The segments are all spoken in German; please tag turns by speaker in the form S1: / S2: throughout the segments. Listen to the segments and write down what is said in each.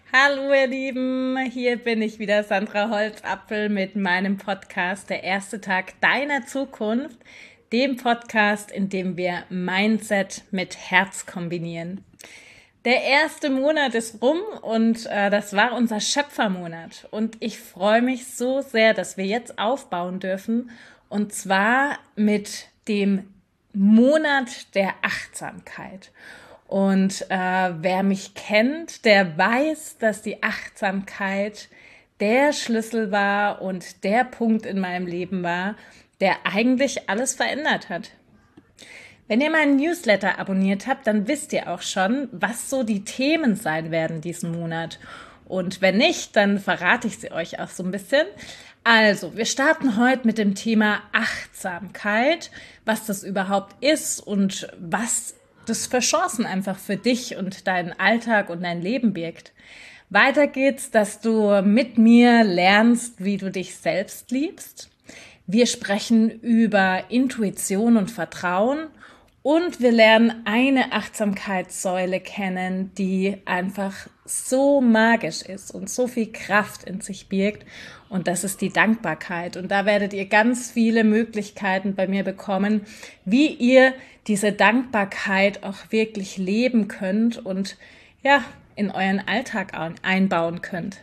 S1: Hallo ihr Lieben, hier bin ich wieder, Sandra Holzapfel mit meinem Podcast Der erste Tag deiner Zukunft, dem Podcast, in dem wir Mindset mit Herz kombinieren. Der erste Monat ist rum und das war unser Schöpfermonat und ich freue mich so sehr, dass wir jetzt aufbauen dürfen und zwar mit dem Monat der Achtsamkeit. Und wer mich kennt, der weiß, dass die Achtsamkeit der Schlüssel war und der Punkt in meinem Leben war, der eigentlich alles verändert hat. Wenn ihr meinen Newsletter abonniert habt, dann wisst ihr auch schon, was so die Themen sein werden diesen Monat. Und wenn nicht, dann verrate ich sie euch auch so ein bisschen. Also, wir starten heute mit dem Thema Achtsamkeit, was das überhaupt ist und was das für Chancen einfach für dich und deinen Alltag und dein Leben birgt. Weiter geht's, dass du mit mir lernst, wie du dich selbst liebst. Wir sprechen über Intuition und Vertrauen und wir lernen eine Achtsamkeitssäule kennen, die einfach so magisch ist und so viel Kraft in sich birgt. Und das ist die Dankbarkeit. Und da werdet ihr ganz viele Möglichkeiten bei mir bekommen, wie ihr diese Dankbarkeit auch wirklich leben könnt und ja, in euren Alltag einbauen könnt.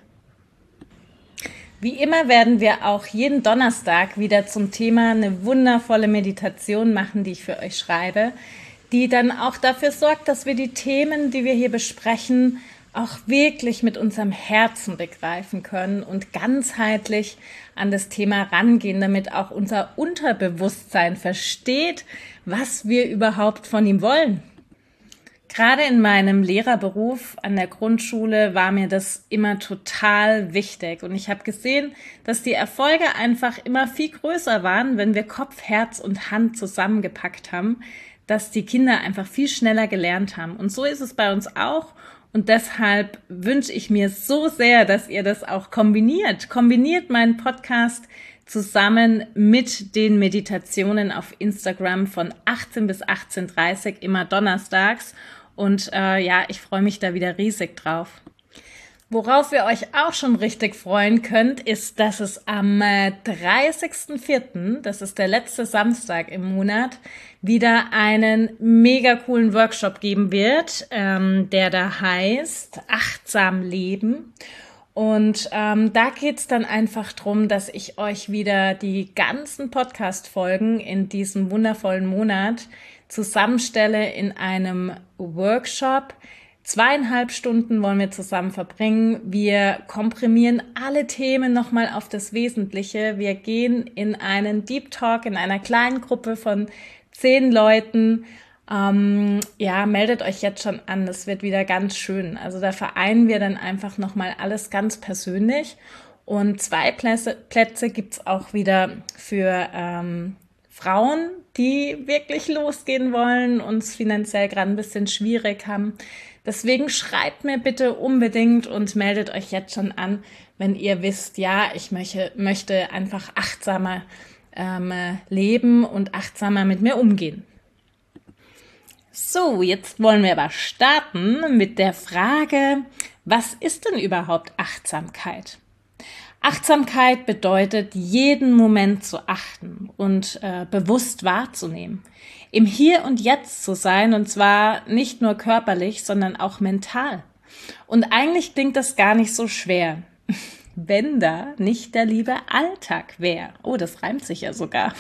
S1: Wie immer werden wir auch jeden Donnerstag wieder zum Thema eine wundervolle Meditation machen, die ich für euch schreibe, die dann auch dafür sorgt, dass wir die Themen, die wir hier besprechen, auch wirklich mit unserem Herzen begreifen können und ganzheitlich an das Thema rangehen, damit auch unser Unterbewusstsein versteht, was wir überhaupt von ihm wollen. Gerade in meinem Lehrerberuf an der Grundschule war mir das immer total wichtig und ich habe gesehen, dass die Erfolge einfach immer viel größer waren, wenn wir Kopf, Herz und Hand zusammengepackt haben, dass die Kinder einfach viel schneller gelernt haben. Und so ist es bei uns auch und deshalb wünsche ich mir so sehr, dass ihr das auch kombiniert. Kombiniert meinen Podcast zusammen mit den Meditationen auf Instagram von 18 bis 18:30 immer donnerstags. Und ich freue mich da wieder riesig drauf. Worauf ihr euch auch schon richtig freuen könnt, ist, dass es am 30.04., das ist der letzte Samstag im Monat, wieder einen mega coolen Workshop geben wird, der da heißt Achtsam Leben. Und da geht's dann einfach drum, dass ich euch wieder die ganzen Podcast-Folgen in diesem wundervollen Monat zusammenstelle in einem Workshop. 2,5 Stunden wollen wir zusammen verbringen. Wir komprimieren alle Themen nochmal auf das Wesentliche. Wir gehen in einen Deep Talk in einer kleinen Gruppe von 10 Leuten. Meldet euch jetzt schon an. Das wird wieder ganz schön. Also da vereinen wir dann einfach nochmal alles ganz persönlich. Und 2 Plätze gibt's auch wieder für Frauen, die wirklich losgehen wollen und es finanziell gerade ein bisschen schwierig haben. Deswegen schreibt mir bitte unbedingt und meldet euch jetzt schon an, wenn ihr wisst, ja, ich möchte einfach achtsamer leben und achtsamer mit mir umgehen. So, jetzt wollen wir aber starten mit der Frage, was ist denn überhaupt Achtsamkeit? Achtsamkeit bedeutet, jeden Moment zu achten und bewusst wahrzunehmen. Im Hier und Jetzt zu sein, und zwar nicht nur körperlich, sondern auch mental. Und eigentlich klingt das gar nicht so schwer, wenn da nicht der liebe Alltag wäre. Oh, das reimt sich ja sogar.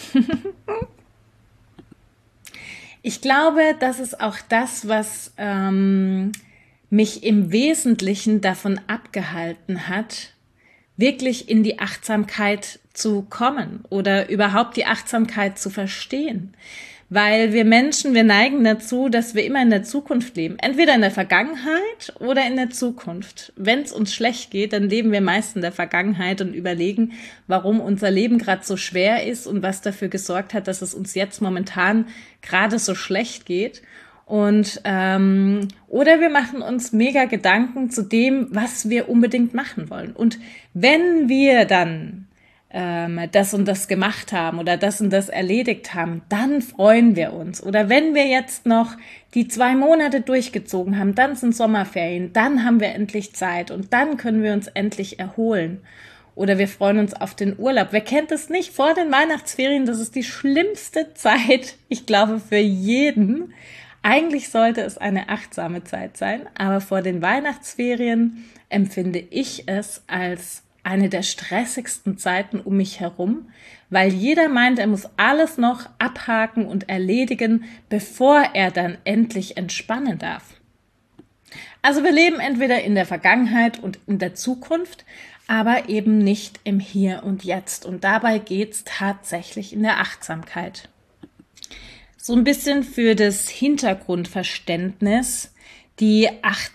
S1: Ich glaube, das ist auch das, was mich im Wesentlichen davon abgehalten hat, wirklich in die Achtsamkeit zu kommen oder überhaupt die Achtsamkeit zu verstehen. Weil wir Menschen, wir neigen dazu, dass wir immer in der Zukunft leben. Entweder in der Vergangenheit oder in der Zukunft. Wenn es uns schlecht geht, dann leben wir meist in der Vergangenheit und überlegen, warum unser Leben gerade so schwer ist und was dafür gesorgt hat, dass es uns jetzt momentan gerade so schlecht geht. Und oder wir machen uns mega Gedanken zu dem, was wir unbedingt machen wollen. Und wenn wir dann das und das gemacht haben oder das und das erledigt haben, dann freuen wir uns. Oder wenn wir jetzt noch die 2 Monate durchgezogen haben, dann sind Sommerferien, dann haben wir endlich Zeit und dann können wir uns endlich erholen. Oder wir freuen uns auf den Urlaub. Wer kennt es nicht? Vor den Weihnachtsferien, das ist die schlimmste Zeit, ich glaube, für jeden. Eigentlich sollte es eine achtsame Zeit sein, aber vor den Weihnachtsferien empfinde ich es als eine der stressigsten Zeiten um mich herum, weil jeder meint, er muss alles noch abhaken und erledigen, bevor er dann endlich entspannen darf. Also wir leben entweder in der Vergangenheit und in der Zukunft, aber eben nicht im Hier und Jetzt. Und dabei geht's tatsächlich in der Achtsamkeit. So ein bisschen für das Hintergrundverständnis, die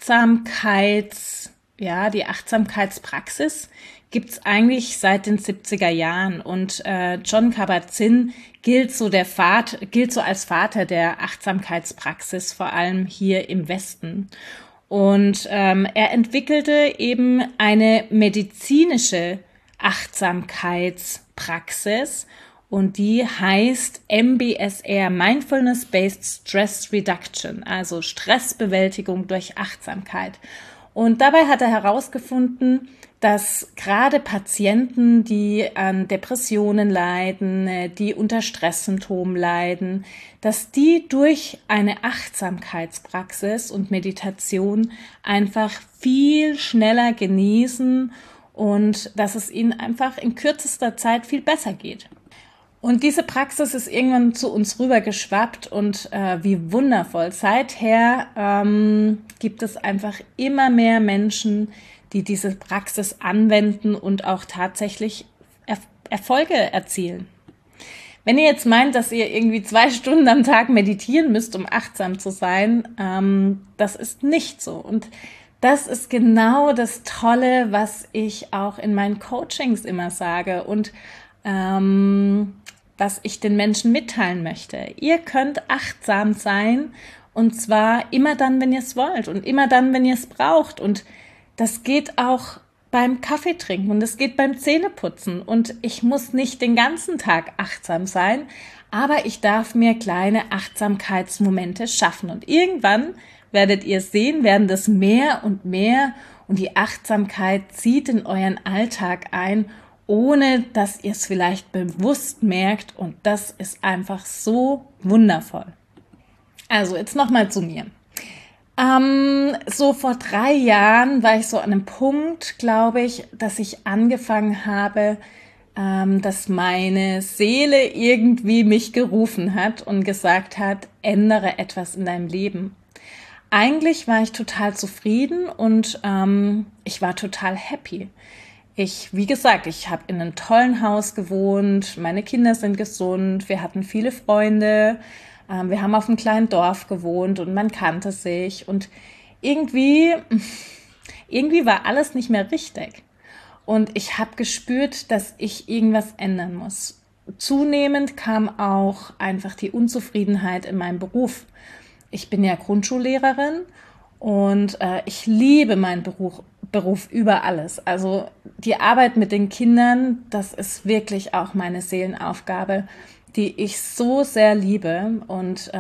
S1: Achtsamkeitspraxis gibt's eigentlich seit den 70er Jahren und Jon Kabat-Zinn gilt so als Vater der Achtsamkeitspraxis, vor allem hier im Westen. Und er entwickelte eben eine medizinische Achtsamkeitspraxis und die heißt MBSR, Mindfulness-Based Stress Reduction, also Stressbewältigung durch Achtsamkeit. Und dabei hat er herausgefunden, dass gerade Patienten, die an Depressionen leiden, die unter Stresssymptomen leiden, dass die durch eine Achtsamkeitspraxis und Meditation einfach viel schneller genießen und dass es ihnen einfach in kürzester Zeit viel besser geht. Und diese Praxis ist irgendwann zu uns rübergeschwappt und wie wundervoll. Seither gibt es einfach immer mehr Menschen, die diese Praxis anwenden und auch tatsächlich Erfolge erzielen. Wenn ihr jetzt meint, dass ihr irgendwie 2 Stunden am Tag meditieren müsst, um achtsam zu sein, das ist nicht so. Und das ist genau das Tolle, was ich auch in meinen Coachings immer sage und was ich den Menschen mitteilen möchte. Ihr könnt achtsam sein und zwar immer dann, wenn ihr es wollt und immer dann, wenn ihr es braucht. Und das geht auch beim Kaffee trinken und es geht beim Zähneputzen. Und ich muss nicht den ganzen Tag achtsam sein, aber ich darf mir kleine Achtsamkeitsmomente schaffen. Und irgendwann werdet ihr sehen, werden das mehr und mehr und die Achtsamkeit zieht in euren Alltag ein, ohne dass ihr es vielleicht bewusst merkt und das ist einfach so wundervoll. Also jetzt nochmal zu mir. So vor 3 Jahren war ich so an einem Punkt, glaube ich, dass ich angefangen habe, dass meine Seele irgendwie mich gerufen hat und gesagt hat, ändere etwas in deinem Leben. Eigentlich war ich total zufrieden und ich war total happy. Wie gesagt, ich habe in einem tollen Haus gewohnt, meine Kinder sind gesund, wir hatten viele Freunde, wir haben auf einem kleinen Dorf gewohnt und man kannte sich und irgendwie war alles nicht mehr richtig. Und ich habe gespürt, dass ich irgendwas ändern muss. Zunehmend kam auch einfach die Unzufriedenheit in meinem Beruf. Ich bin ja Grundschullehrerin und ich liebe meinen Beruf über alles. Also die Arbeit mit den Kindern, das ist wirklich auch meine Seelenaufgabe, die ich so sehr liebe. Und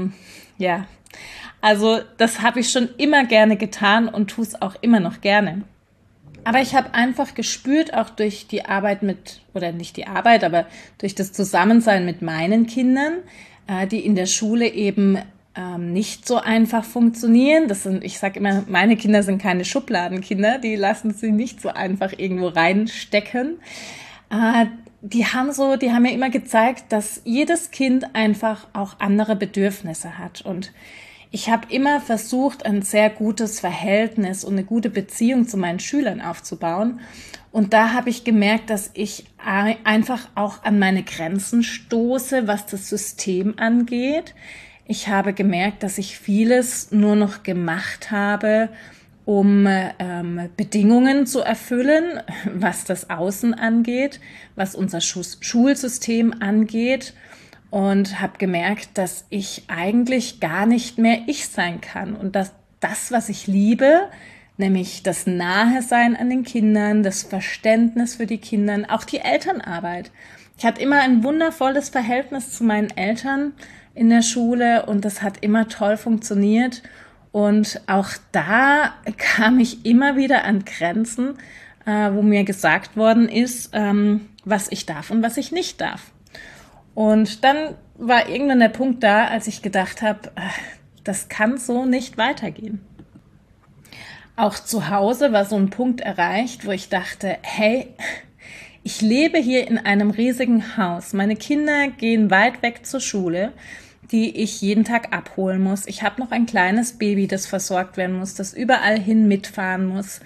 S1: also das habe ich schon immer gerne getan und tue es auch immer noch gerne. Aber ich habe einfach gespürt, auch durch die Arbeit oder nicht die Arbeit, aber durch das Zusammensein mit meinen Kindern, die in der Schule eben nicht so einfach funktionieren. Ich sage immer, meine Kinder sind keine Schubladenkinder, die lassen sie nicht so einfach irgendwo reinstecken. Die haben mir immer gezeigt, dass jedes Kind einfach auch andere Bedürfnisse hat. Und ich habe immer versucht, ein sehr gutes Verhältnis und eine gute Beziehung zu meinen Schülern aufzubauen. Und da habe ich gemerkt, dass ich einfach auch an meine Grenzen stoße, was das System angeht. Ich habe gemerkt, dass ich vieles nur noch gemacht habe, um Bedingungen zu erfüllen, was das Außen angeht, was unser Schulsystem angeht und habe gemerkt, dass ich eigentlich gar nicht mehr ich sein kann und dass das, was ich liebe, nämlich das Nahesein an den Kindern, das Verständnis für die Kinder, auch die Elternarbeit. Ich hatte immer ein wundervolles Verhältnis zu meinen Eltern in der Schule und das hat immer toll funktioniert. Und auch da kam ich immer wieder an Grenzen, wo mir gesagt worden ist, was ich darf und was ich nicht darf. Und dann war irgendwann der Punkt da, als ich gedacht habe, das kann so nicht weitergehen. Auch zu Hause war so ein Punkt erreicht, wo ich dachte, hey, ich lebe hier in einem riesigen Haus. Meine Kinder gehen weit weg zur Schule, die ich jeden Tag abholen muss. Ich habe noch ein kleines Baby, das versorgt werden muss, das überall hin mitfahren muss.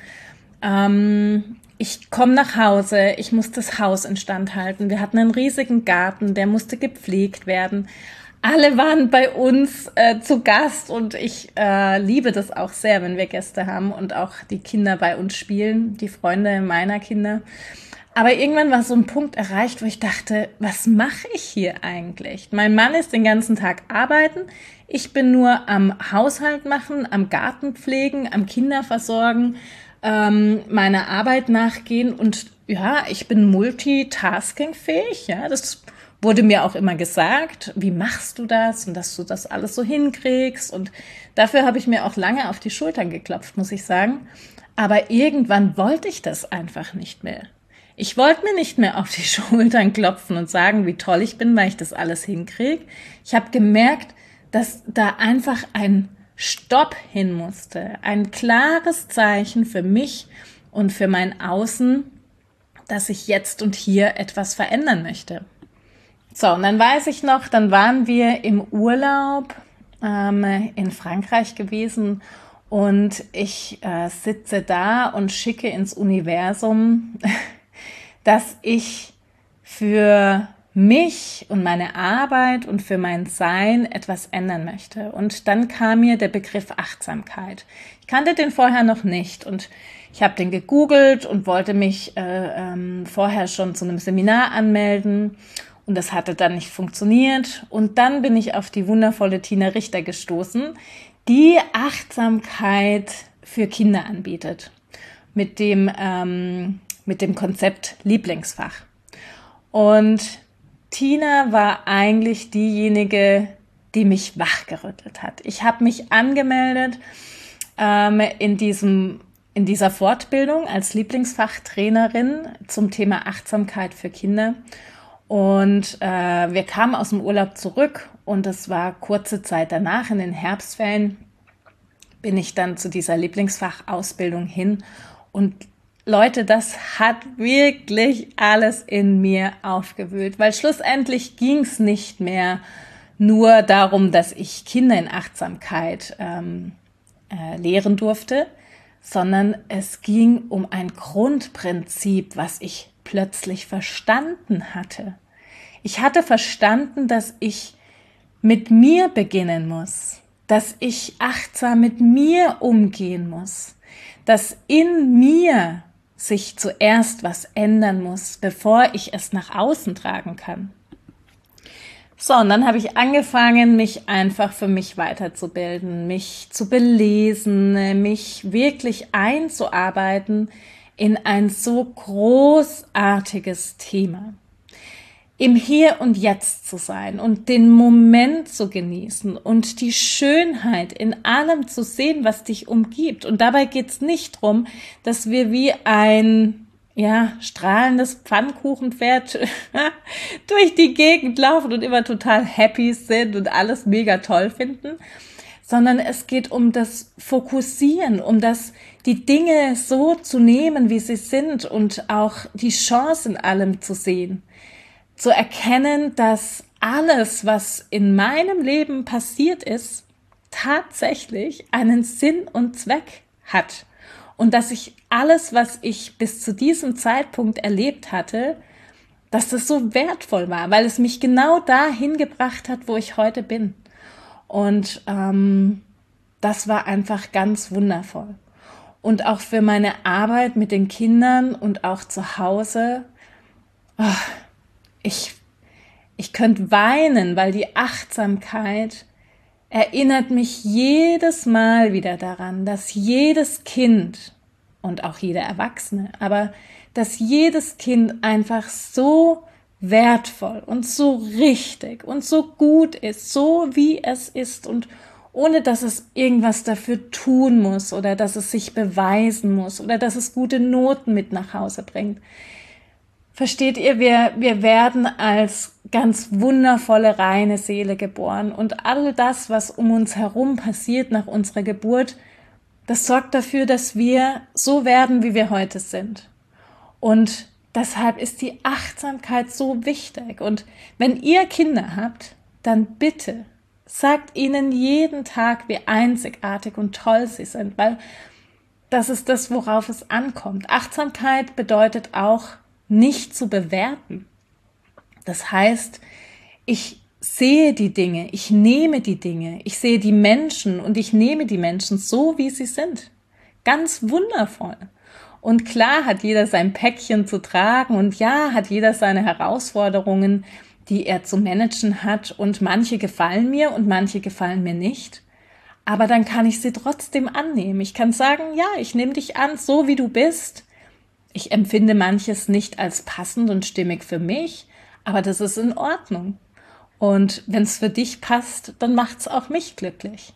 S1: Ich komme nach Hause, ich muss das Haus instand halten. Wir hatten einen riesigen Garten, der musste gepflegt werden. Alle waren bei uns zu Gast und ich liebe das auch sehr, wenn wir Gäste haben und auch die Kinder bei uns spielen, die Freunde meiner Kinder. Aber irgendwann war so ein Punkt erreicht, wo ich dachte, was mache ich hier eigentlich? Mein Mann ist den ganzen Tag arbeiten, ich bin nur am Haushalt machen, am Garten pflegen, am Kinder versorgen, meiner Arbeit nachgehen und ja, ich bin multitaskingfähig, ja, das wurde mir auch immer gesagt, wie machst du das und dass du das alles so hinkriegst und dafür habe ich mir auch lange auf die Schultern geklopft, muss ich sagen, aber irgendwann wollte ich das einfach nicht mehr. Ich wollte mir nicht mehr auf die Schultern klopfen und sagen, wie toll ich bin, weil ich das alles hinkriege. Ich habe gemerkt, dass da einfach ein Stopp hin musste, ein klares Zeichen für mich und für mein Außen, dass ich jetzt und hier etwas verändern möchte. So, und dann weiß ich noch, dann waren wir im Urlaub in Frankreich gewesen und ich sitze da und schicke ins Universum, dass ich für mich und meine Arbeit und für mein Sein etwas ändern möchte. Und dann kam mir der Begriff Achtsamkeit. Ich kannte den vorher noch nicht und ich habe den gegoogelt und wollte mich vorher schon zu einem Seminar anmelden und das hatte dann nicht funktioniert. Und dann bin ich auf die wundervolle Tina Richter gestoßen, die Achtsamkeit für Kinder anbietet mit dem Konzept Lieblingsfach. Und Tina war eigentlich diejenige, die mich wachgerüttelt hat. Ich habe mich angemeldet in dieser Fortbildung als Lieblingsfachtrainerin zum Thema Achtsamkeit für Kinder. Und wir kamen aus dem Urlaub zurück und es war kurze Zeit danach, in den Herbstferien, bin ich dann zu dieser Lieblingsfachausbildung hin und Leute, das hat wirklich alles in mir aufgewühlt, weil schlussendlich ging es nicht mehr nur darum, dass ich Kinder in Achtsamkeit lehren durfte, sondern es ging um ein Grundprinzip, was ich plötzlich verstanden hatte. Ich hatte verstanden, dass ich mit mir beginnen muss, dass ich achtsam mit mir umgehen muss, dass in mir sich zuerst was ändern muss, bevor ich es nach außen tragen kann. So, und dann habe ich angefangen, mich einfach für mich weiterzubilden, mich zu belesen, mich wirklich einzuarbeiten in ein so großartiges Thema. Im Hier und Jetzt zu sein und den Moment zu genießen und die Schönheit in allem zu sehen, was dich umgibt. Und dabei geht's nicht darum, dass wir wie ein strahlendes Pfannkuchenpferd durch die Gegend laufen und immer total happy sind und alles mega toll finden, sondern es geht um das Fokussieren, um die Dinge so zu nehmen, wie sie sind und auch die Chance in allem zu sehen. Zu erkennen, dass alles, was in meinem Leben passiert ist, tatsächlich einen Sinn und Zweck hat. Und dass ich alles, was ich bis zu diesem Zeitpunkt erlebt hatte, dass das so wertvoll war, weil es mich genau dahin gebracht hat, wo ich heute bin. Und das war einfach ganz wundervoll. Und auch für meine Arbeit mit den Kindern und auch zu Hause, ich könnte weinen, weil die Achtsamkeit erinnert mich jedes Mal wieder daran, dass jedes Kind und auch jeder Erwachsene, aber dass jedes Kind einfach so wertvoll und so richtig und so gut ist, so wie es ist und ohne dass es irgendwas dafür tun muss oder dass es sich beweisen muss oder dass es gute Noten mit nach Hause bringt. Versteht ihr, wir werden als ganz wundervolle, reine Seele geboren und all das, was um uns herum passiert nach unserer Geburt, das sorgt dafür, dass wir so werden, wie wir heute sind. Und deshalb ist die Achtsamkeit so wichtig. Und wenn ihr Kinder habt, dann bitte sagt ihnen jeden Tag, wie einzigartig und toll sie sind, weil das ist das, worauf es ankommt. Achtsamkeit bedeutet auch, nicht zu bewerten. Das heißt, ich sehe die Dinge, ich nehme die Dinge, ich sehe die Menschen und ich nehme die Menschen so, wie sie sind. Ganz wundervoll. Und klar hat jeder sein Päckchen zu tragen und ja, hat jeder seine Herausforderungen, die er zu managen hat und manche gefallen mir und manche gefallen mir nicht. Aber dann kann ich sie trotzdem annehmen. Ich kann sagen, ja, ich nehme dich an, so wie du bist. Ich empfinde manches nicht als passend und stimmig für mich, aber das ist in Ordnung. Und wenn es für dich passt, dann macht es auch mich glücklich.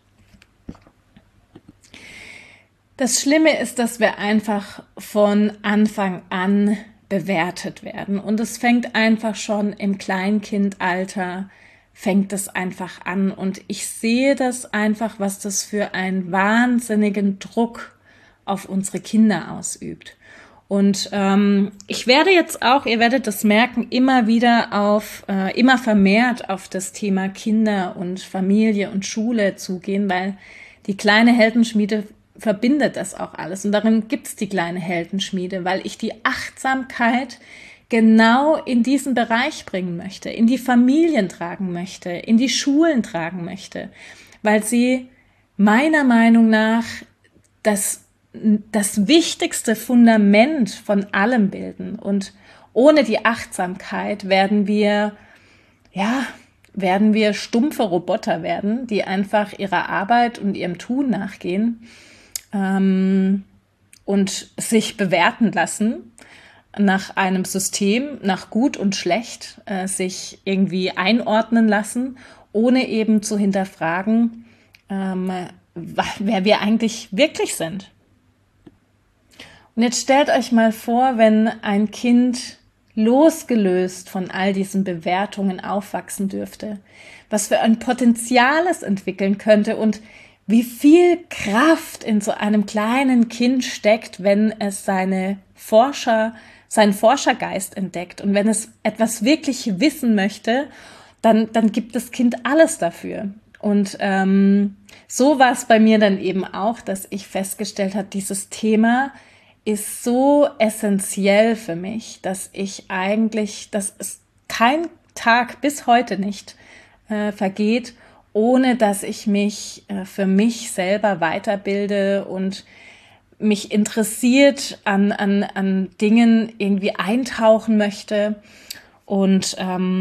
S1: Das Schlimme ist, dass wir einfach von Anfang an bewertet werden. Und es fängt einfach schon im Kleinkindalter, fängt es einfach an. Und ich sehe das einfach, was das für einen wahnsinnigen Druck auf unsere Kinder ausübt. Und ich werde jetzt auch, ihr werdet das merken, immer vermehrt auf das Thema Kinder und Familie und Schule zugehen, weil die kleine Heldenschmiede verbindet das auch alles. Und darin gibt's die kleine Heldenschmiede, weil ich die Achtsamkeit genau in diesen Bereich bringen möchte, in die Familien tragen möchte, in die Schulen tragen möchte, weil sie meiner Meinung nach das wichtigste Fundament von allem bilden. Und ohne die Achtsamkeit werden wir stumpfe Roboter werden, die einfach ihrer Arbeit und ihrem Tun nachgehen und sich bewerten lassen nach einem System, nach gut und schlecht, sich irgendwie einordnen lassen, ohne eben zu hinterfragen, wer wir eigentlich wirklich sind. Und jetzt stellt euch mal vor, wenn ein Kind losgelöst von all diesen Bewertungen aufwachsen dürfte, was für ein Potenzial es entwickeln könnte und wie viel Kraft in so einem kleinen Kind steckt, wenn es seinen Forschergeist entdeckt und wenn es etwas wirklich wissen möchte, dann gibt das Kind alles dafür. Und so war es bei mir dann eben auch, dass ich festgestellt habe, dieses Thema ist so essentiell für mich, dass es kein Tag bis heute nicht vergeht, ohne dass ich mich für mich selber weiterbilde und mich interessiert an Dingen irgendwie eintauchen möchte und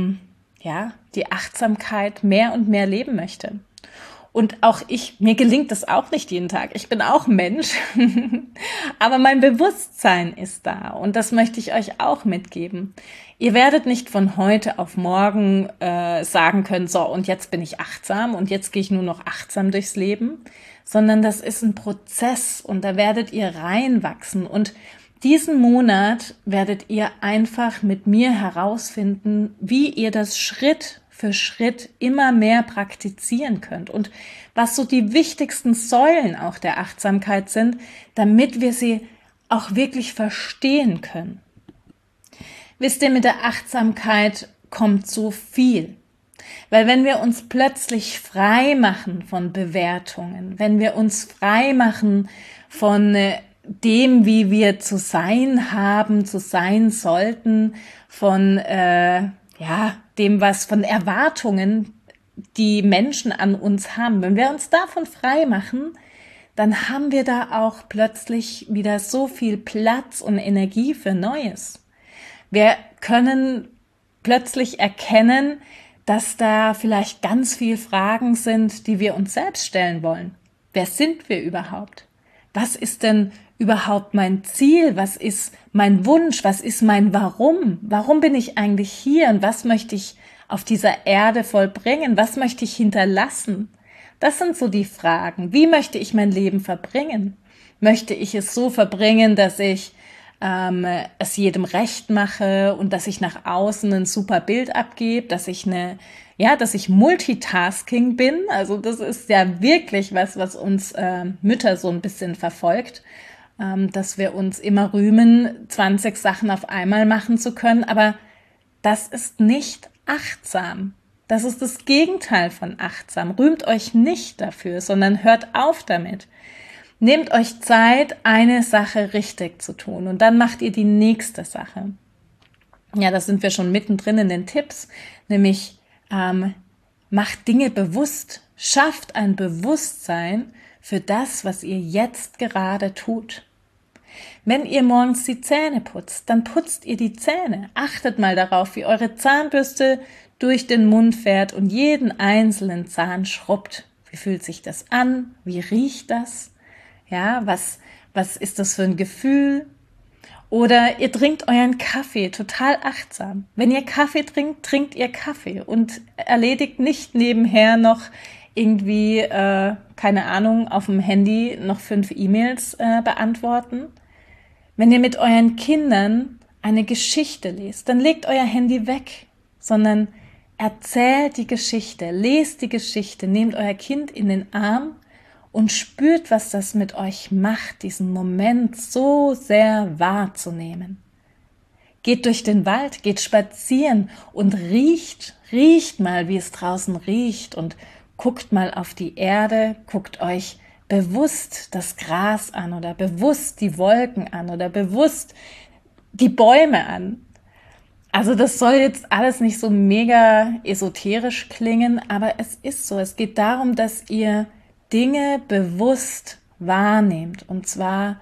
S1: die Achtsamkeit mehr und mehr leben möchte. Und auch mir gelingt das auch nicht jeden Tag. Ich bin auch Mensch, aber mein Bewusstsein ist da und das möchte ich euch auch mitgeben. Ihr werdet nicht von heute auf morgen sagen können, so und jetzt bin ich achtsam und jetzt gehe ich nur noch achtsam durchs Leben, sondern das ist ein Prozess und da werdet ihr reinwachsen und diesen Monat werdet ihr einfach mit mir herausfinden, wie ihr das Schritt für Schritt immer mehr praktizieren könnt und was so die wichtigsten Säulen auch der Achtsamkeit sind, damit wir sie auch wirklich verstehen können. Wisst ihr, mit der Achtsamkeit kommt so viel. Weil wenn wir uns plötzlich frei machen von Bewertungen, wenn wir uns frei machen von dem, wie wir zu sein haben, zu sein sollten, von dem, was von Erwartungen die Menschen an uns haben. Wenn wir uns davon frei machen, dann haben wir da auch plötzlich wieder so viel Platz und Energie für Neues. Wir können plötzlich erkennen, dass da vielleicht ganz viele Fragen sind, die wir uns selbst stellen wollen. Wer sind wir überhaupt? Was ist denn überhaupt mein Ziel? Was ist mein Wunsch? Was ist mein Warum? Warum bin ich eigentlich hier und was möchte ich auf dieser Erde vollbringen? Was möchte ich hinterlassen? Das sind so die Fragen. Wie möchte ich mein Leben verbringen? Möchte ich es so verbringen, dass ich es jedem recht mache und dass ich nach außen ein super Bild abgebe, dass ich Multitasking bin. Also das ist ja wirklich was uns Mütter so ein bisschen verfolgt, dass wir uns immer rühmen, 20 Sachen auf einmal machen zu können. Aber das ist nicht achtsam. Das ist das Gegenteil von achtsam. Rühmt euch nicht dafür, sondern hört auf damit. Nehmt euch Zeit, eine Sache richtig zu tun und dann macht ihr die nächste Sache. Ja, da sind wir schon mittendrin in den Tipps, nämlich macht Dinge bewusst, schafft ein Bewusstsein für das, was ihr jetzt gerade tut. Wenn ihr morgens die Zähne putzt, dann putzt ihr die Zähne. Achtet mal darauf, wie eure Zahnbürste durch den Mund fährt und jeden einzelnen Zahn schrubbt. Wie fühlt sich das an? Wie riecht das? Ja, was ist das für ein Gefühl? Oder ihr trinkt euren Kaffee total achtsam. Wenn ihr Kaffee trinkt, trinkt ihr Kaffee und erledigt nicht nebenher noch irgendwie, keine Ahnung, auf dem Handy noch 5 E-Mails beantworten. Wenn ihr mit euren Kindern eine Geschichte lest, dann legt euer Handy weg, sondern erzählt die Geschichte, lest die Geschichte, nehmt euer Kind in den Arm und spürt, was das mit euch macht, diesen Moment so sehr wahrzunehmen. Geht durch den Wald, geht spazieren und riecht mal, wie es draußen riecht und guckt mal auf die Erde, guckt euch bewusst das Gras an oder bewusst die Wolken an oder bewusst die Bäume an. Also das soll jetzt alles nicht so mega esoterisch klingen, aber es ist so. Es geht darum, dass ihr Dinge bewusst wahrnehmt und zwar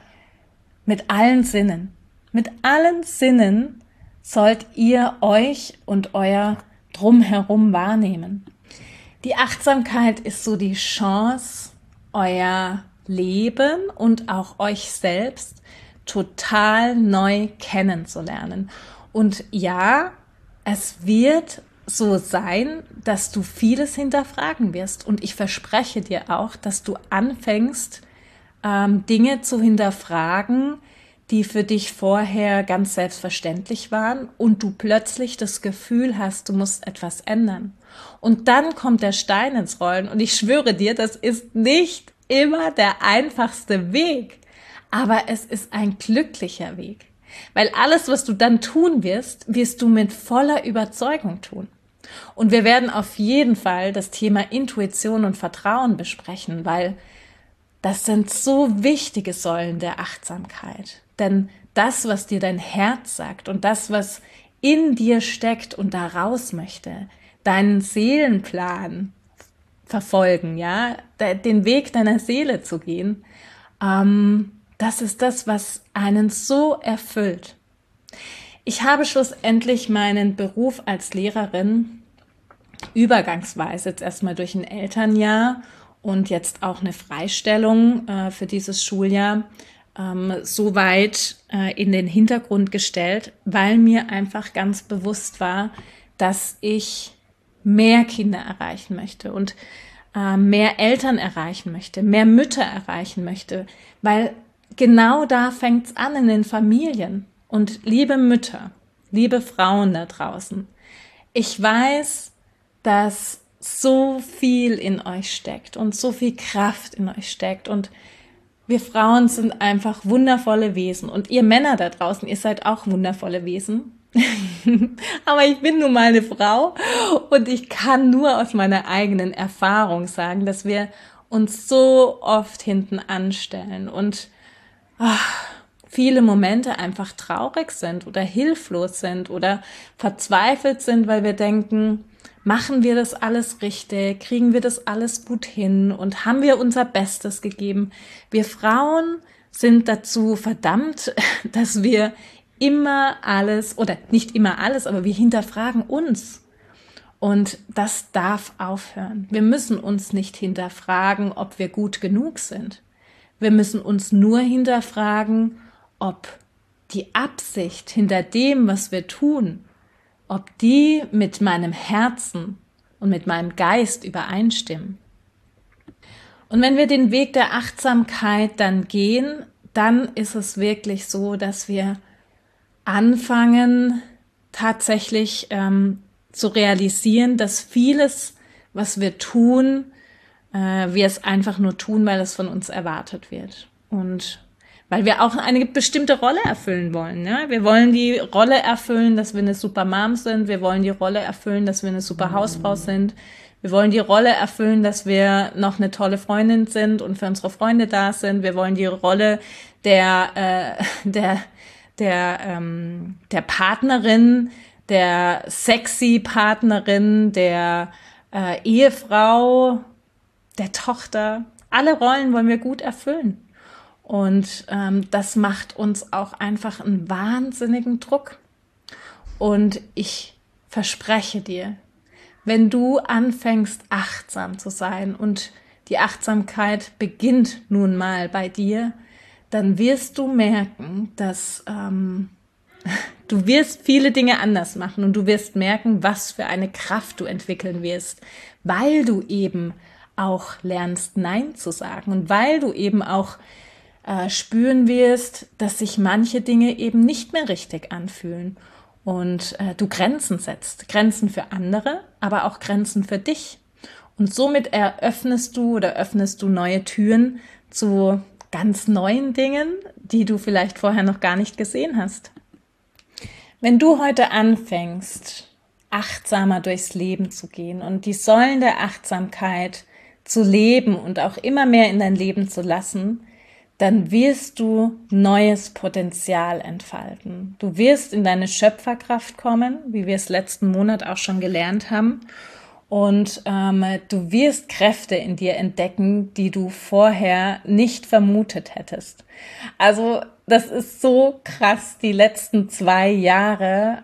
S1: mit allen Sinnen. Mit allen Sinnen sollt ihr euch und euer Drumherum wahrnehmen. Die Achtsamkeit ist so die Chance, euer Leben und auch euch selbst total neu kennenzulernen. Und ja, es wird so sein, dass du vieles hinterfragen wirst. Und ich verspreche dir auch, dass du anfängst, Dinge zu hinterfragen, die für dich vorher ganz selbstverständlich waren und du plötzlich das Gefühl hast, du musst etwas ändern. Und dann kommt der Stein ins Rollen und ich schwöre dir, das ist nicht immer der einfachste Weg, aber es ist ein glücklicher Weg. Weil alles, was du dann tun wirst, wirst du mit voller Überzeugung tun. Und wir werden auf jeden Fall das Thema Intuition und Vertrauen besprechen, weil das sind so wichtige Säulen der Achtsamkeit. Denn das, was dir dein Herz sagt und das, was in dir steckt und da raus möchte, deinen Seelenplan verfolgen, ja, den Weg deiner Seele zu gehen, das ist das, was einen so erfüllt. Ich habe schlussendlich meinen Beruf als Lehrerin übergangsweise jetzt erstmal durch ein Elternjahr und jetzt auch eine Freistellung für dieses Schuljahr so weit in den Hintergrund gestellt, weil mir einfach ganz bewusst war, dass ich mehr Kinder erreichen möchte und mehr Eltern erreichen möchte, mehr Mütter erreichen möchte, weil genau da fängt's an in den Familien. Und liebe Mütter, liebe Frauen da draußen, ich weiß, dass so viel in euch steckt und so viel Kraft in euch steckt und wir Frauen sind einfach wundervolle Wesen und ihr Männer da draußen, ihr seid auch wundervolle Wesen. Aber ich bin nun mal eine Frau und ich kann nur aus meiner eigenen Erfahrung sagen, dass wir uns so oft hinten anstellen und viele Momente einfach traurig sind oder hilflos sind oder verzweifelt sind, weil wir denken, machen wir das alles richtig, kriegen wir das alles gut hin und haben wir unser Bestes gegeben. Wir Frauen sind dazu verdammt, dass wir immer alles, oder nicht immer alles, aber wir hinterfragen uns. Und das darf aufhören. Wir müssen uns nicht hinterfragen, ob wir gut genug sind. Wir müssen uns nur hinterfragen, ob die Absicht hinter dem, was wir tun, ob die mit meinem Herzen und mit meinem Geist übereinstimmen. Und wenn wir den Weg der Achtsamkeit dann gehen, dann ist es wirklich so, dass wir anfangen, tatsächlich zu realisieren, dass vieles, was wir tun, wir es einfach nur tun, weil es von uns erwartet wird. Und weil wir auch eine bestimmte Rolle erfüllen wollen. Ne? Wir wollen die Rolle erfüllen, dass wir eine super Mom sind. Wir wollen die Rolle erfüllen, dass wir eine super Hausfrau sind. Wir wollen die Rolle erfüllen, dass wir noch eine tolle Freundin sind und für unsere Freunde da sind. Wir wollen die Rolle der Partnerin, der sexy Partnerin, der Ehefrau, der Tochter. Alle Rollen wollen wir gut erfüllen. Und das macht uns auch einfach einen wahnsinnigen Druck. Und ich verspreche dir, wenn du anfängst, achtsam zu sein und die Achtsamkeit beginnt nun mal bei dir, dann wirst du merken, dass du wirst viele Dinge anders machen und du wirst merken, was für eine Kraft du entwickeln wirst, weil du eben auch lernst, Nein zu sagen und weil du eben auch spüren wirst, dass sich manche Dinge eben nicht mehr richtig anfühlen und du Grenzen setzt. Grenzen für andere, aber auch Grenzen für dich. Und somit öffnest du neue Türen zu ganz neuen Dingen, die du vielleicht vorher noch gar nicht gesehen hast. Wenn du heute anfängst, achtsamer durchs Leben zu gehen und die Säulen der Achtsamkeit zu leben und auch immer mehr in dein Leben zu lassen, dann wirst du neues Potenzial entfalten. Du wirst in deine Schöpferkraft kommen, wie wir es letzten Monat auch schon gelernt haben. Und du wirst Kräfte in dir entdecken, die du vorher nicht vermutet hättest. Also das ist so krass, die letzten 2 Jahre,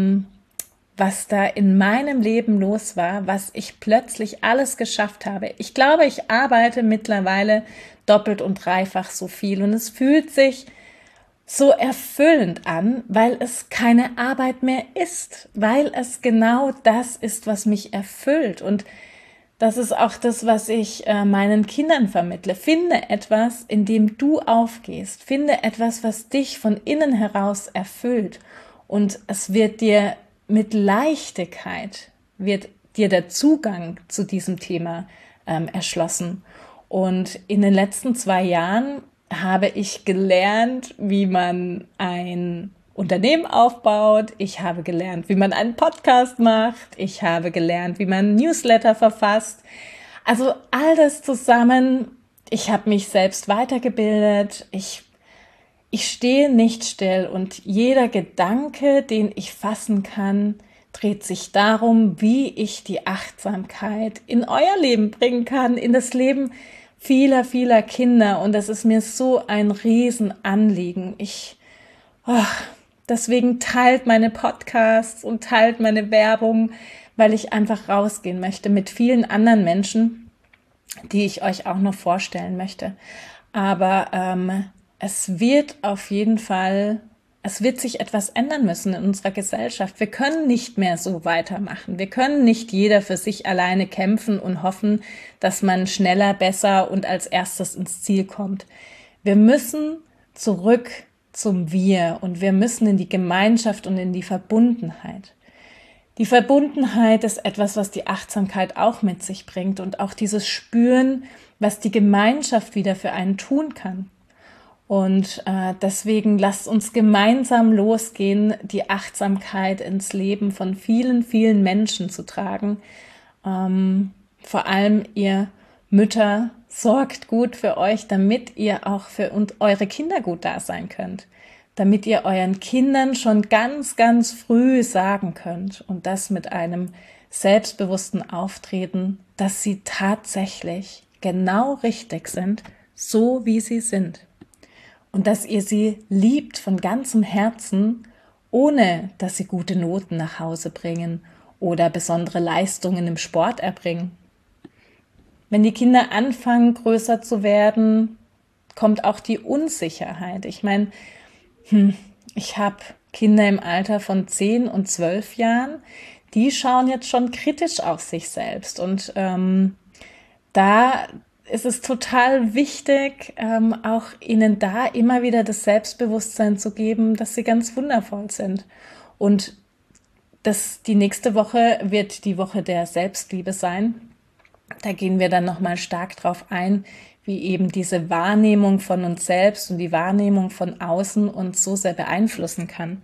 S1: was da in meinem Leben los war, was ich plötzlich alles geschafft habe. Ich glaube, ich arbeite mittlerweile doppelt und dreifach so viel und es fühlt sich so erfüllend an, weil es keine Arbeit mehr ist, weil es genau das ist, was mich erfüllt. Und das ist auch das, was ich meinen Kindern vermittle. Finde etwas, in dem du aufgehst. Finde etwas, was dich von innen heraus erfüllt. Und es wird dir mit Leichtigkeit, wird dir der Zugang zu diesem Thema erschlossen. Und in den letzten 2 Jahren habe ich gelernt, wie man ein Unternehmen aufbaut. Ich habe gelernt, wie man einen Podcast macht. Ich habe gelernt, wie man Newsletter verfasst. Also all das zusammen. Ich habe mich selbst weitergebildet. Ich stehe nicht still und jeder Gedanke, den ich fassen kann, dreht sich darum, wie ich die Achtsamkeit in euer Leben bringen kann, in das Leben vieler, vieler Kinder. Und das ist mir so ein Riesenanliegen. Deswegen teilt meine Podcasts und teilt meine Werbung, weil ich einfach rausgehen möchte mit vielen anderen Menschen, die ich euch auch noch vorstellen möchte. Aber es wird auf jeden Fall, es wird sich etwas ändern müssen in unserer Gesellschaft. Wir können nicht mehr so weitermachen. Wir können nicht jeder für sich alleine kämpfen und hoffen, dass man schneller, besser und als erstes ins Ziel kommt. Wir müssen zurück zum Wir und wir müssen in die Gemeinschaft und in die Verbundenheit. Die Verbundenheit ist etwas, was die Achtsamkeit auch mit sich bringt und auch dieses Spüren, was die Gemeinschaft wieder für einen tun kann. Und deswegen lasst uns gemeinsam losgehen, die Achtsamkeit ins Leben von vielen, vielen Menschen zu tragen. Vor allem ihr Mütter, sorgt gut für euch, damit ihr auch für eure Kinder gut da sein könnt. Damit ihr euren Kindern schon ganz, ganz früh sagen könnt und das mit einem selbstbewussten Auftreten, dass sie tatsächlich genau richtig sind, so wie sie sind. Und dass ihr sie liebt von ganzem Herzen, ohne dass sie gute Noten nach Hause bringen, oder besondere Leistungen im Sport erbringen. Wenn die Kinder anfangen, größer zu werden, kommt auch die Unsicherheit. Ich meine, ich habe Kinder im Alter von 10 und 12 Jahren, die schauen jetzt schon kritisch auf sich selbst. Und da ist es total wichtig, auch ihnen da immer wieder das Selbstbewusstsein zu geben, dass sie ganz wundervoll sind. Und die nächste Woche wird die Woche der Selbstliebe sein. Da gehen wir dann nochmal stark drauf ein, wie eben diese Wahrnehmung von uns selbst und die Wahrnehmung von außen uns so sehr beeinflussen kann.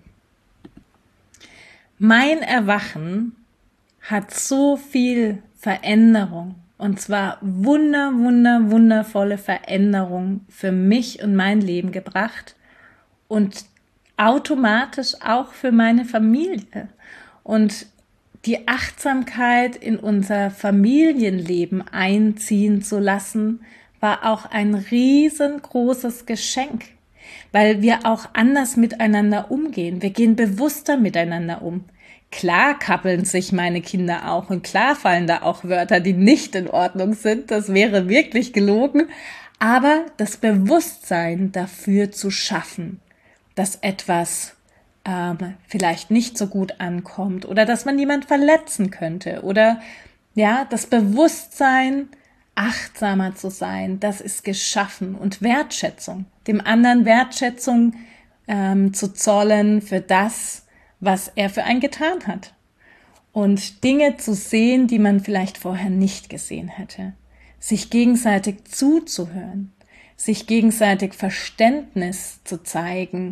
S1: Mein Erwachen hat so viel Veränderung, und zwar wundervolle Veränderung für mich und mein Leben gebracht und automatisch auch für meine Familie. Und die Achtsamkeit in unser Familienleben einziehen zu lassen, war auch ein riesengroßes Geschenk, weil wir auch anders miteinander umgehen. Wir gehen bewusster miteinander um. Klar kappeln sich meine Kinder auch und klar fallen da auch Wörter, die nicht in Ordnung sind. Das wäre wirklich gelogen. Aber das Bewusstsein dafür zu schaffen, dass etwas vielleicht nicht so gut ankommt oder dass man jemand verletzen könnte oder ja, das Bewusstsein, achtsamer zu sein, das ist geschaffen und Wertschätzung, dem anderen Wertschätzung zu zollen für das, was er für einen getan hat und Dinge zu sehen, die man vielleicht vorher nicht gesehen hätte, sich gegenseitig zuzuhören, sich gegenseitig Verständnis zu zeigen.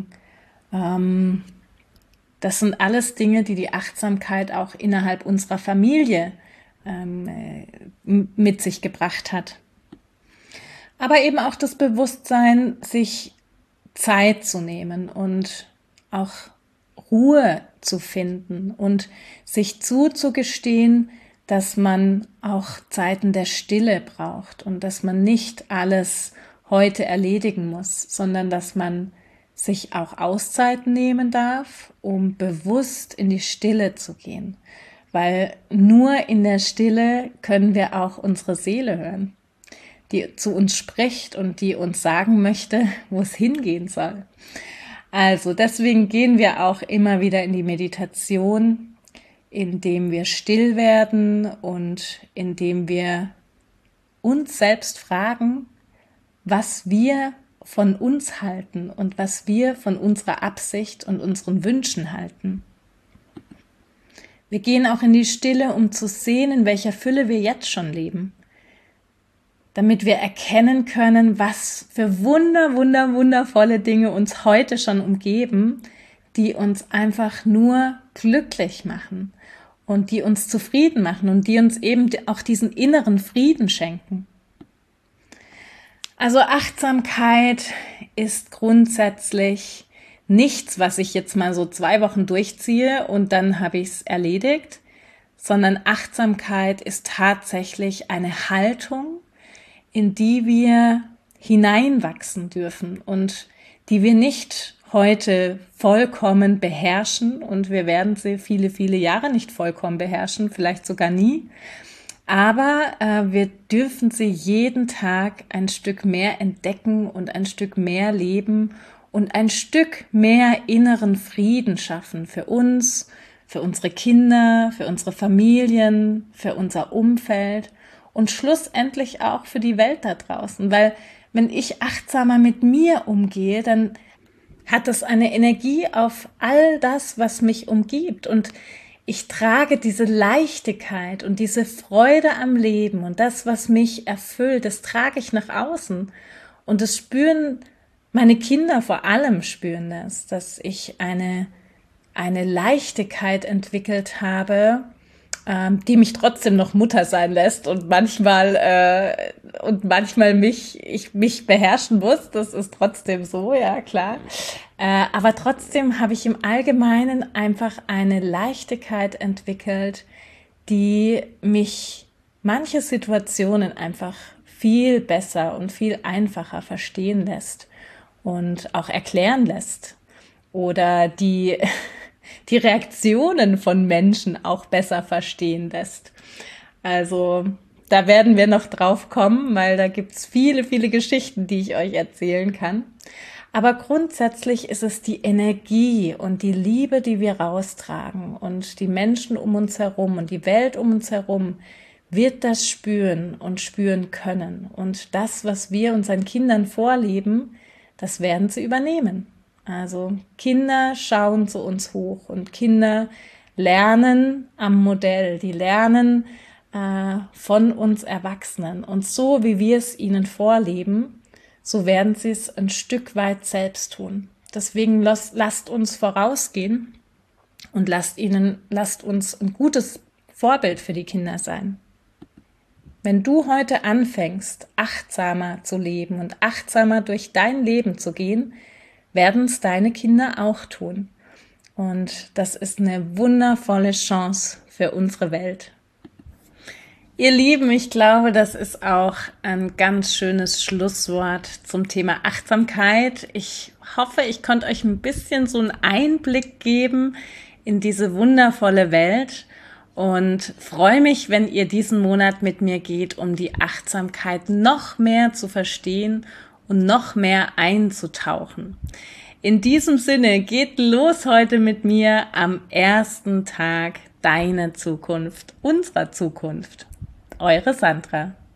S1: Das sind alles Dinge, die die Achtsamkeit auch innerhalb unserer Familie mit sich gebracht hat. Aber eben auch das Bewusstsein, sich Zeit zu nehmen und auch Ruhe zu finden und sich zuzugestehen, dass man auch Zeiten der Stille braucht und dass man nicht alles heute erledigen muss, sondern dass man sich auch Auszeiten nehmen darf, um bewusst in die Stille zu gehen. Weil nur in der Stille können wir auch unsere Seele hören, die zu uns spricht und die uns sagen möchte, wo es hingehen soll. Also deswegen gehen wir auch immer wieder in die Meditation, indem wir still werden und indem wir uns selbst fragen, was wir von uns halten und was wir von unserer Absicht und unseren Wünschen halten. Wir gehen auch in die Stille, um zu sehen, in welcher Fülle wir jetzt schon leben, damit wir erkennen können, was für wundervolle Dinge uns heute schon umgeben, die uns einfach nur glücklich machen und die uns zufrieden machen und die uns eben auch diesen inneren Frieden schenken. Also Achtsamkeit ist grundsätzlich nichts, was ich jetzt mal so 2 Wochen durchziehe und dann habe ich es erledigt, sondern Achtsamkeit ist tatsächlich eine Haltung, in die wir hineinwachsen dürfen und die wir nicht heute vollkommen beherrschen und wir werden sie viele Jahre nicht vollkommen beherrschen, vielleicht sogar nie. Aber wir dürfen sie jeden Tag ein Stück mehr entdecken und ein Stück mehr leben und ein Stück mehr inneren Frieden schaffen für uns, für unsere Kinder, für unsere Familien, für unser Umfeld und schlussendlich auch für die Welt da draußen. Weil wenn ich achtsamer mit mir umgehe, dann hat das eine Energie auf all das, was mich umgibt. Und ich trage diese Leichtigkeit und diese Freude am Leben und das, was mich erfüllt, das trage ich nach außen. Und das spüren meine Kinder vor allem, spüren das, dass ich eine Leichtigkeit entwickelt habe, die mich trotzdem noch Mutter sein lässt und manchmal mich beherrschen muss. Das ist trotzdem so, ja klar. Aber trotzdem habe ich im Allgemeinen einfach eine Leichtigkeit entwickelt, die mich manche Situationen einfach viel besser und viel einfacher verstehen lässt und auch erklären lässt. Oder die die Reaktionen von Menschen auch besser verstehen lässt. Also da werden wir noch drauf kommen, weil da gibt's viele, viele Geschichten, die ich euch erzählen kann. Aber grundsätzlich ist es die Energie und die Liebe, die wir raustragen, und die Menschen um uns herum und die Welt um uns herum wird das spüren und spüren können. Und das, was wir unseren Kindern vorleben, das werden sie übernehmen. Also Kinder schauen zu uns hoch und Kinder lernen am Modell, die lernen von uns Erwachsenen. Und so wie wir es ihnen vorleben, so werden sie es ein Stück weit selbst tun. Deswegen lasst uns vorausgehen und lasst uns ein gutes Vorbild für die Kinder sein. Wenn du heute anfängst, achtsamer zu leben und achtsamer durch dein Leben zu gehen, werden es deine Kinder auch tun. Und das ist eine wundervolle Chance für unsere Welt. Ihr Lieben, ich glaube, das ist auch ein ganz schönes Schlusswort zum Thema Achtsamkeit. Ich hoffe, ich konnte euch ein bisschen so einen Einblick geben in diese wundervolle Welt und freue mich, wenn ihr diesen Monat mit mir geht, um die Achtsamkeit noch mehr zu verstehen und noch mehr einzutauchen. In diesem Sinne, geht los heute mit mir am ersten Tag deiner Zukunft, unserer Zukunft. Eure Sandra.